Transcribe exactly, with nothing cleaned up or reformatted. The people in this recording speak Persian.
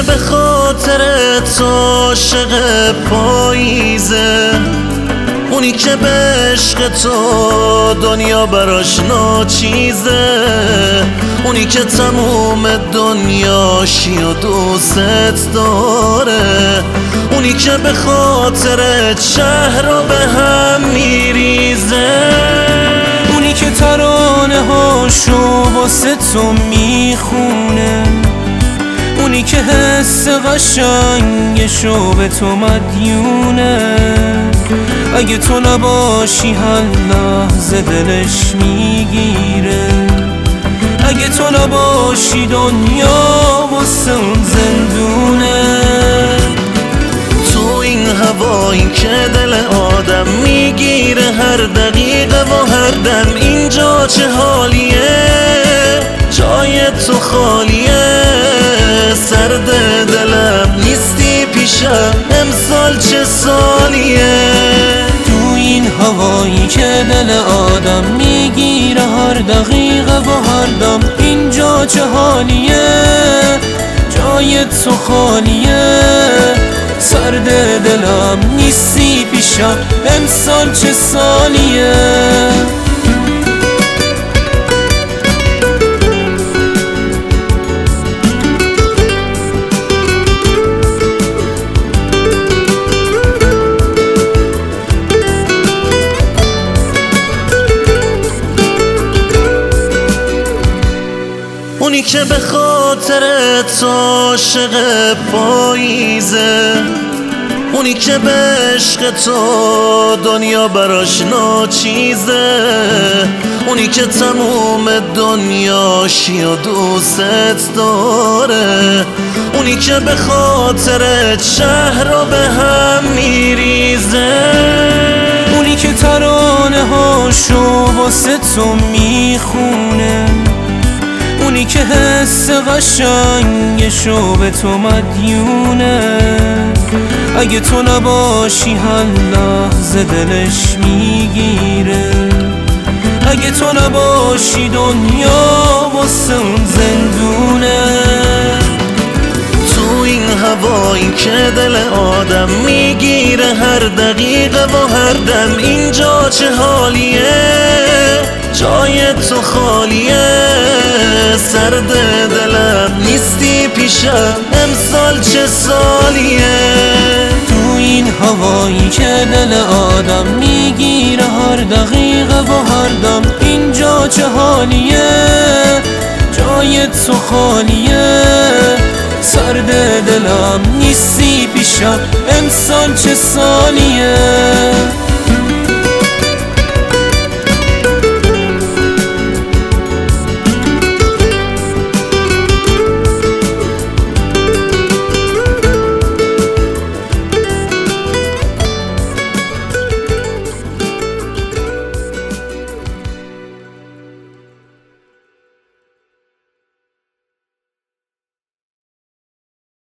به خاطر تو عاشق پاییزه، اونی که به عشق تو دنیا براش ناچیزه، اونی که تموم دنیاشی و دوست داره، اونی که به خاطر شهر رو به هم میریزه، اونی که ترانه هاشو واسه تو میخونه، اونی که حس قشنگشو به تو مدیونه. اگه تو نباشی هر لحظه دلش میگیره، اگه تو نباشی دنیا واسه اون زندونه. تو این هوایی که دل آدم میگیره هر دقیقه و هر دم، اینجا چه حالیه جای تو خالیه، سرد دلم نیستی پیشم امسال چه سالیه. تو این هوایی که دل آدم میگیره هر دقیقه و هر دم، اینجا چه حالیه جای تو خالیه، سرد دلم نیستی پیشم امسال چه سالیه. اونی که به خاطر تو عاشق پاییزه، اونی که به عشق تو دنیا براش ناچیزه، اونی که تموم دنیاشی و دوست داره، اونی که به خاطر شهر رو به هم میریزه، اونی که ترانه هاشو واسه تو میخونه، اونی که حس قشنگشو به تو مدیونه. اگه تو نباشی هر لحظه دلش میگیره، اگه تو نباشی دنیا واسه اون زندونه. تو این هوایی که دل آدم میگیره هر دقیقه و هر دم، اینجا چه حالیه جای تو خالیه، سرد دلم نیستی پیشم امسال چه سالیه. تو این هوایی که دل آدم میگیره هر دقیقه و هر دم، اینجا چه حالیه جای تو خالیه، سرد دلم نیستی پیشم امسال چه سالیه.